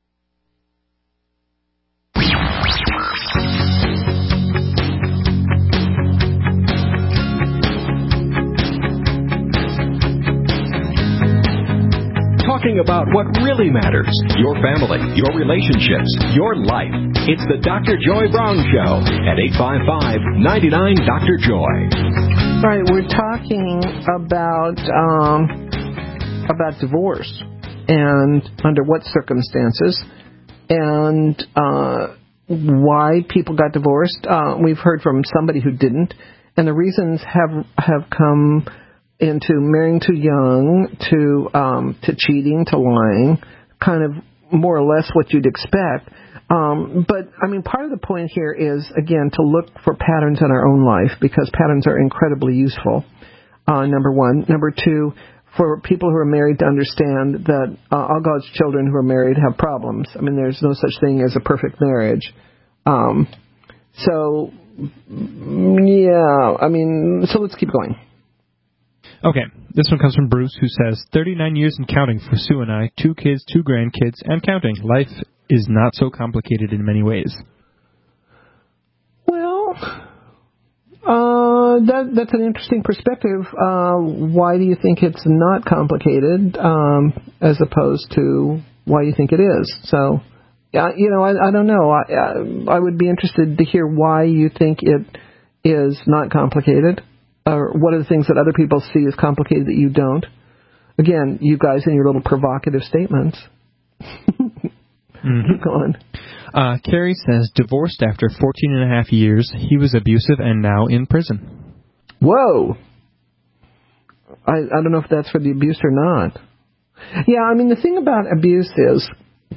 Talking about what really matters, your family, your relationships, your life. It's the Doctor Joy Brown Show at eight five five, nine nine, Doctor Joy. All right, we're talking about um, about divorce and under what circumstances and uh, why people got divorced. Uh, we've heard from somebody who didn't, and the reasons have have come into marrying too young, to um, to cheating, to lying, kind of more or less what you'd expect. Um, but, I mean, part of the point here is, again, to look for patterns in our own life, because patterns are incredibly useful, uh, number one. Number two, for people who are married to understand that uh, all God's children who are married have problems. I mean, there's no such thing as a perfect marriage. Um, so, yeah, I mean, so let's keep going. Okay, this one comes from Bruce, who says, thirty-nine years and counting for Sue and I, two kids, two grandkids, and counting. Life is not so complicated in many ways. Well, uh, that that's an interesting perspective. Uh, why do you think it's not complicated, um, as opposed to why you think it is? So, yeah, you know, I, I don't know. I, I would be interested to hear why you think it is not complicated. Or what are the things that other people see as complicated that you don't? Again, you guys in your little provocative statements. Mm-hmm. Keep going. Uh, Carrie says, divorced after fourteen and a half years. He was abusive and now in prison. Whoa. I, I don't know if that's for the abuse or not. Yeah, I mean, the thing about abuse is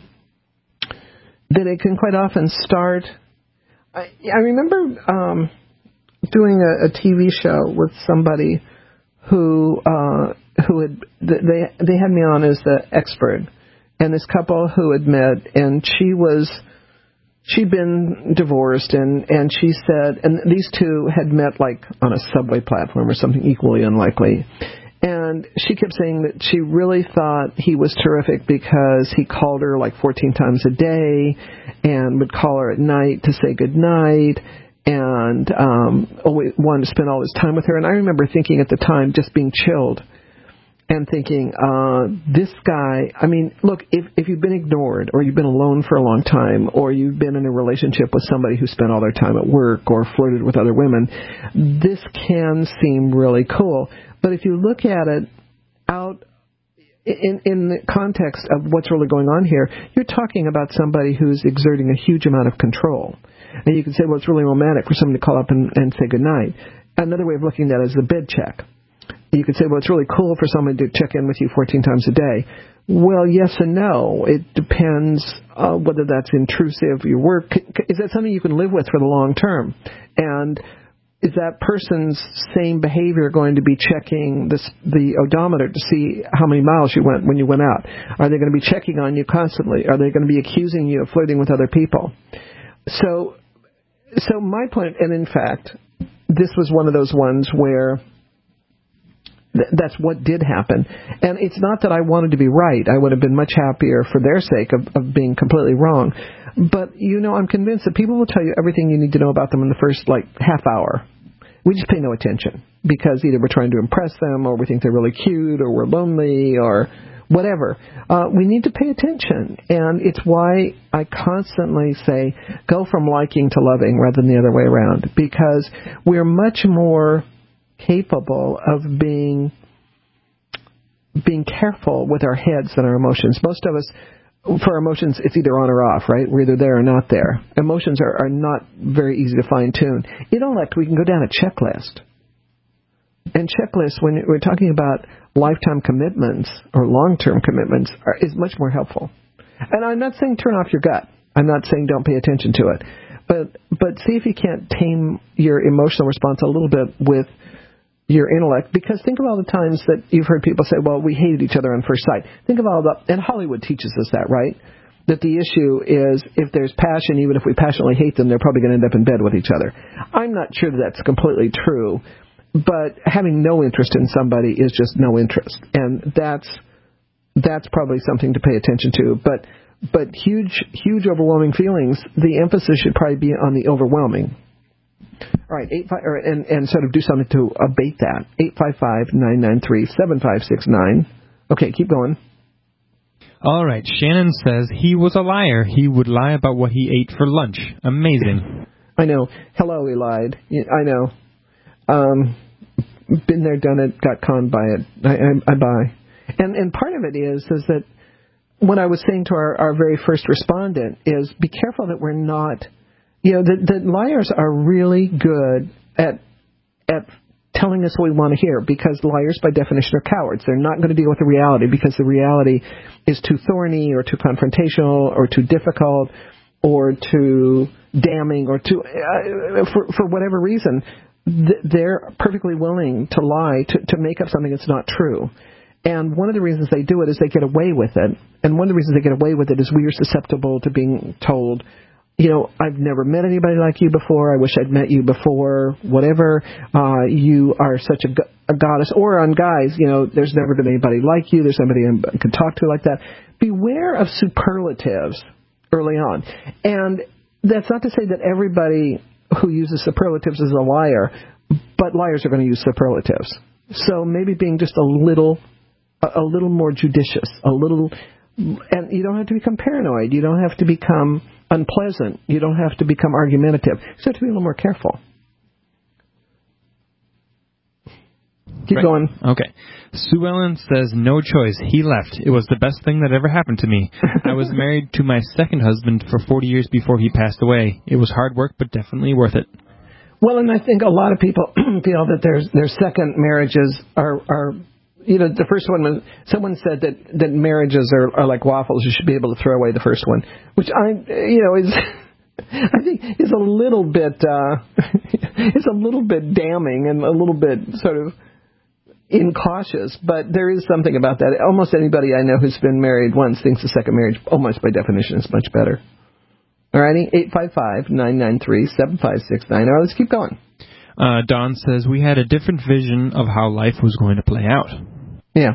that it can quite often start... I, I remember... Um, doing a, a T V show with somebody who uh, who had they they had me on as the expert, and this couple who had met, and she was she'd been divorced, and and she said, and these two had met like on a subway platform or something equally unlikely, and she kept saying that she really thought he was terrific because he called her like fourteen times a day, and would call her at night to say good night. And um, always wanted to spend all his time with her. And I remember thinking at the time, just being chilled and thinking, uh, this guy, I mean, look, if, if you've been ignored or you've been alone for a long time or you've been in a relationship with somebody who spent all their time at work or flirted with other women, this can seem really cool. But if you look at it out in, in the context of what's really going on here, you're talking about somebody who's exerting a huge amount of control. And you can say, well, it's really romantic for someone to call up and, and say goodnight. Another way of looking at it is the bed check. You could say, well, it's really cool for someone to check in with you fourteen times a day. Well, yes and no. It depends uh, whether that's intrusive, your work. Is that something you can live with for the long term? And is that person's same behavior going to be checking this, the odometer to see how many miles you went when you went out? Are they going to be checking on you constantly? Are they going to be accusing you of flirting with other people? So, so my point, and in fact, this was one of those ones where th- that's what did happen. And it's not that I wanted to be right. I would have been much happier for their sake of, of being completely wrong. But, you know, I'm convinced that people will tell you everything you need to know about them in the first, like, half hour. We just pay no attention because either we're trying to impress them or we think they're really cute or we're lonely or whatever. Uh, we need to pay attention. And it's why I constantly say go from liking to loving rather than the other way around, because we're much more capable of being being careful with our heads than our emotions. Most of us, for our emotions, it's either on or off, right? We're either there or not there. Emotions are, are not very easy to fine-tune. Intellect, we can go down a checklist. And checklists, when we're talking about lifetime commitments or long-term commitments, are, is much more helpful. And I'm not saying turn off your gut. I'm not saying don't pay attention to it. But but see if you can't tame your emotional response a little bit with your intellect, because think of all the times that you've heard people say, well, we hated each other on first sight. Think of all the, and Hollywood teaches us that, right? That the issue is if there's passion, even if we passionately hate them, they're probably going to end up in bed with each other. I'm not sure that that's completely true, but having no interest in somebody is just no interest. And that's, that's probably something to pay attention to. But, but huge, huge overwhelming feelings, the emphasis should probably be on the overwhelming. All right, eight five, or, and, and sort of do something to abate that. eight five five, nine nine three, seven five six nine. Okay, keep going. All right, Shannon says he was a liar. He would lie about what he ate for lunch. Amazing. I know. Hello, he lied. I know. Um, been there, done it, got conned by it. I, I, I buy. And and part of it is is that what I was saying to our, our very first respondent is be careful that we're not... You know, the, the liars are really good at at telling us what we want to hear, because liars, by definition, are cowards. They're not going to deal with the reality because the reality is too thorny or too confrontational or too difficult or too damning or too, uh, for, for whatever reason, th- they're perfectly willing to lie, to, to make up something that's not true. And one of the reasons they do it is they get away with it. And one of the reasons they get away with it is we are susceptible to being told, you know, I've never met anybody like you before. I wish I'd met you before. Whatever. Uh, you are such a, a goddess. Or on guys, you know, there's never been anybody like you. There's nobody I could talk to like that. Beware of superlatives early on. And that's not to say that everybody who uses superlatives is a liar, but liars are going to use superlatives. So maybe being just a little, a, a little more judicious, a little, and you don't have to become paranoid. You don't have to become unpleasant. You don't have to become argumentative. You just have to be a little more careful. Keep right. going. Okay. Sue Ellen says, no choice. He left. It was the best thing that ever happened to me. I was married to my second husband for forty years before he passed away. It was hard work, but definitely worth it. Well, and I think a lot of people feel that their their second marriages are, are, you know, the first one was, someone said that, that marriages are, are like waffles. You should be able to throw away the first one, which I, you know, is, I think is a little bit, uh, it's a little bit damning and a little bit sort of incautious, but there is something about that. Almost anybody I know who's been married once thinks the second marriage, almost by definition, is much better. Alrighty, eight five five, nine nine three, seven five six nine. All right, let's keep going. Uh, Don says, we had a different vision of how life was going to play out. Yeah.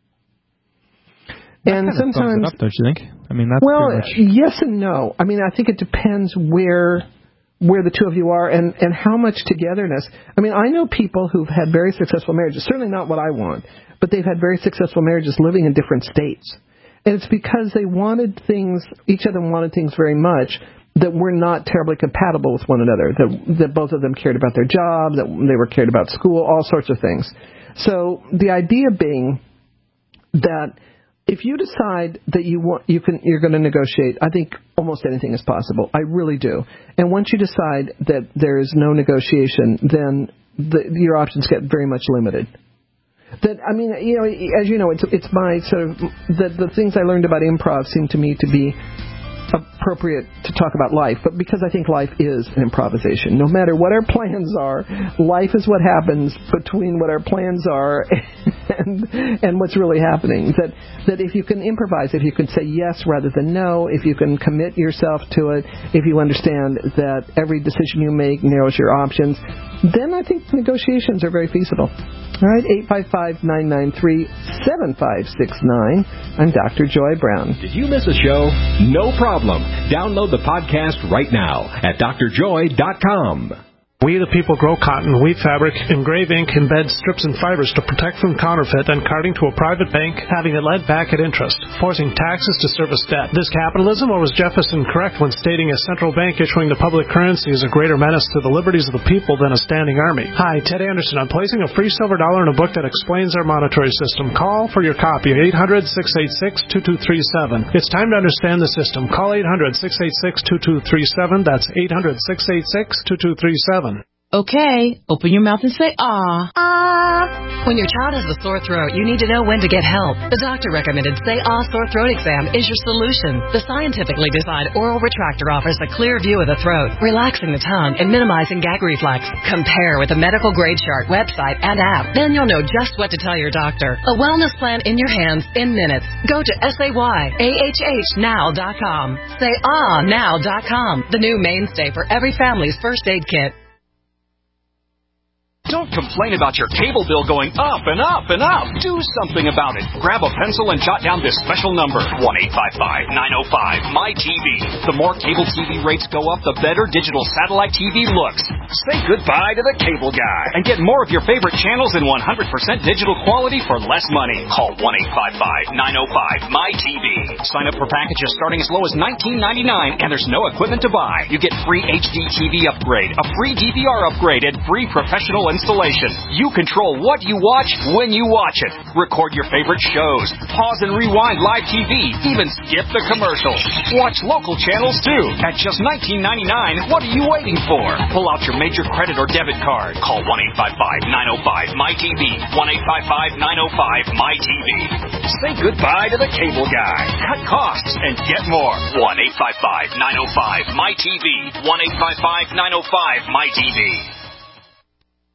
That and kind of sometimes, sums it up, don't you think? I mean, that's well, pretty much... yes and no. I mean, I think it depends where where the two of you are and, and how much togetherness. I mean, I know people who've had very successful marriages, certainly not what I want, but they've had very successful marriages living in different states. And it's because they wanted things, each of them wanted things very much that were not terribly compatible with one another, that, that both of them cared about their job, that they were cared about school, all sorts of things. So the idea being that if you decide that you want, you can, you're going to negotiate, I think almost anything is possible. I really do. And once you decide that there is no negotiation, then the, your options get very much limited. That I mean, you know, as you know, it's it's my sort of the the things I learned about improv seem to me to be appropriate to talk about life, but because I think life is an improvisation. No matter what our plans are, life is what happens between what our plans are and and what's really happening. That that if you can improvise, if you can say yes rather than no, if you can commit yourself to it, if you understand that every decision you make narrows your options, then I think negotiations are very feasible. All right, eight five five, nine nine three, seven five six nine. I'm Doctor Joy Brown. Did you miss a show? No problem. Download the podcast right now at d r joy dot com. We the people grow cotton, weave fabric, engrave ink, embed strips and fibers to protect from counterfeit and carting to a private bank, having it led back at interest, forcing taxes to service debt. This capitalism, or was Jefferson correct when stating a central bank issuing the public currency is a greater menace to the liberties of the people than a standing army? Hi, Ted Anderson. I'm placing a free silver dollar in a book that explains our monetary system. Call for your copy at eight hundred, six eight six, two two three seven. It's time to understand the system. Call eight hundred, six eight six, two two three seven. That's eight hundred, six eight six, two two three seven. Okay, open your mouth and say ah. Ah. When your child has a sore throat, you need to know when to get help. The doctor recommended Say Ah Sore Throat Exam is your solution. The scientifically designed oral retractor offers a clear view of the throat, relaxing the tongue and minimizing gag reflex. Compare with a medical grade chart, website, and app. Then you'll know just what to tell your doctor. A wellness plan in your hands in minutes. Go to S A Y A H H now dot com. Say ah now dot com, the new mainstay for every family's first aid kit. Don't complain about your cable bill going up and up and up. Do something about it. Grab a pencil and jot down this special number, one eight five five, nine oh five, M Y T V. The more cable T V rates go up, the better digital satellite T V looks. Say goodbye to the cable guy and get more of your favorite channels in one hundred percent digital quality for less money. Call one eight five five, nine oh five, M Y T V. Sign up for packages starting as low as nineteen ninety-nine, and there's no equipment to buy. You get free H D T V upgrade, a free D V R upgrade, and free professional installation. You control what you watch when you watch it. Record your favorite shows. Pause and rewind live T V. Even skip the commercials. Watch local channels too. At just nineteen ninety-nine, what are you waiting for? Pull out your major credit or debit card. Call one eight five five, nine oh five, M Y T V. one eight five five, nine oh five, M Y T V. Say goodbye to the cable guy. Cut costs and get more. one eight five five, nine oh five, M Y T V. one eight five five, nine oh five, M Y T V.